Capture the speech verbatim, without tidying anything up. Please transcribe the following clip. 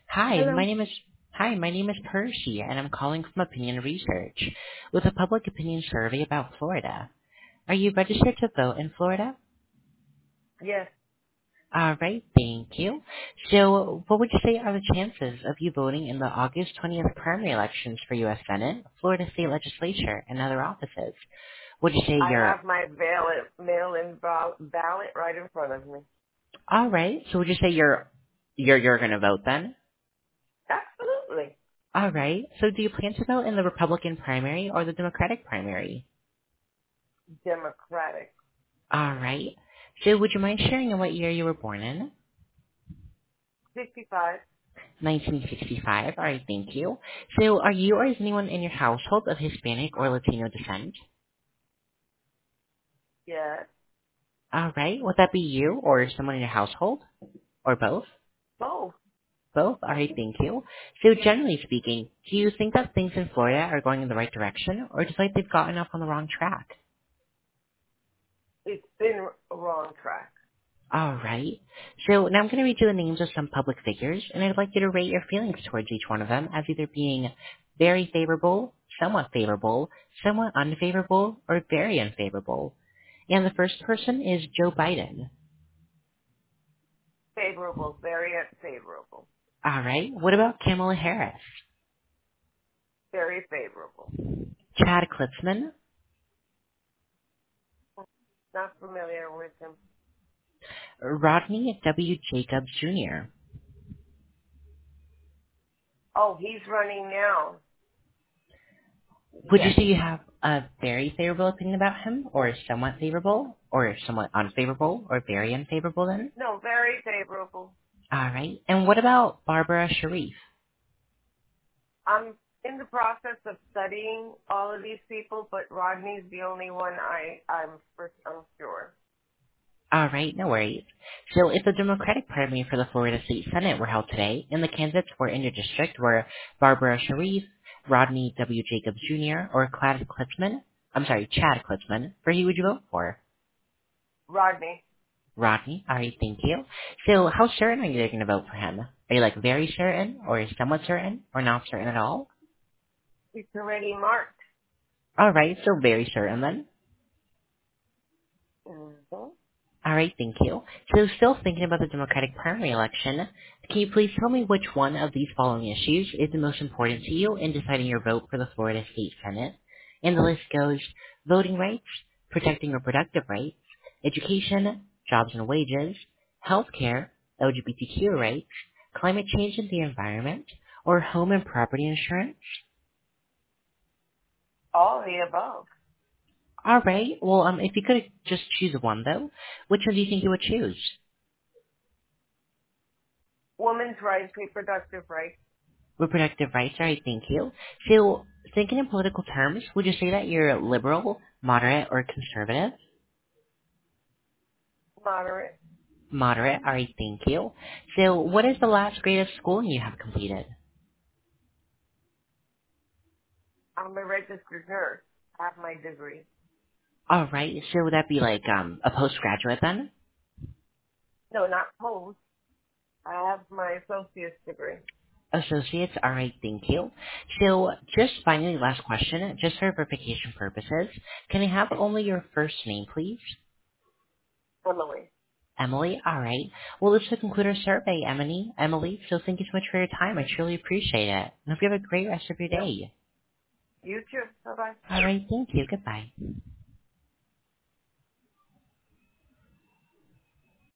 Hi, Hello. my name is Hi, my name is Percy, and I'm calling from Opinion Research with a public opinion survey about Florida. Are you registered to vote in Florida? Yes, All right, thank you. So, what would you say are the chances of you voting in the August twentieth primary elections for U S Senate, Florida State Legislature, and other offices? Would you say I you're have my mail- mail-in ball- ballot right in front of me. all right? So, would you say you're you're you're going to vote then? Absolutely. All right. So, do you plan to vote in the Republican primary or the Democratic primary? Democratic. All right. So would you mind sharing in what year you were born in? sixty-five. nineteen sixty-five. All right, thank you. So are you or is anyone in your household of Hispanic or Latino descent? Yes. All right. Would that be you or someone in your household? Or both? Both. Both? All right, thank you. So generally speaking, do you think that things in Florida are going in the right direction or do you feel like they've gotten off on the wrong track? It's been a wrong track. All right. So now I'm going to read you the names of some public figures, and I'd like you to rate your feelings towards each one of them as either being very favorable, somewhat favorable, somewhat unfavorable, or very unfavorable. And the first person is Joe Biden. Favorable. Very favorable. All right. What about Kamala Harris? Very favorable. Chad Klitzman, Not familiar with him. Rodney W. Jacobs Junior Oh, he's running now. Would you Yes. say you have a very favorable opinion about him, or somewhat favorable, or somewhat unfavorable, or very unfavorable then? No, very favorable. All right. And what about Barbara Sharif? I'm in the process of studying all of these people, but Rodney's the only one I, I'm, for, I'm sure. All right, no worries. So if the Democratic primary for the Florida State Senate were held today, and the candidates were in your district were Barbara Sharif, Rodney W. Jacobs Junior, or Chad Klitzman, I'm sorry, Chad Klitzman, for who would you vote for? Rodney. Rodney, all right, thank you. So how certain are you going to vote for him? Are you like very certain, or somewhat certain, or not certain at all? It's already marked. All right, so very certain then. Mm-hmm. All right, thank you. So still thinking about the Democratic primary election, can you please tell me which one of these following issues is the most important to you in deciding your vote for the Florida State Senate? And the list goes voting rights, protecting reproductive rights, education, jobs and wages, healthcare, L G B T Q rights, climate change and the environment, or home and property insurance? All the above. All right, well, um, if you could just choose one though, which one do you think you would choose? Women's rights, reproductive rights, Reproductive rights, all right, thank you. So, thinking in political terms, would you say that you're liberal, moderate, or conservative? moderate. Moderate, all right, thank you. So, what is the last grade of schooling you have completed? I'm a registered nurse. I have my degree. All right, so would that be like um a postgraduate then? No, not post. I have my associate's degree. Associates, all right, thank you. So, just finally, last question, just for verification purposes, can I have only your first name, please? Emily. Emily, all right. Well, this will conclude our survey, Emily. Emily, so thank you so much for your time. I truly appreciate it. And hope you have a great rest of your Yep. day. You too. Bye bye. All right, thank you. Goodbye.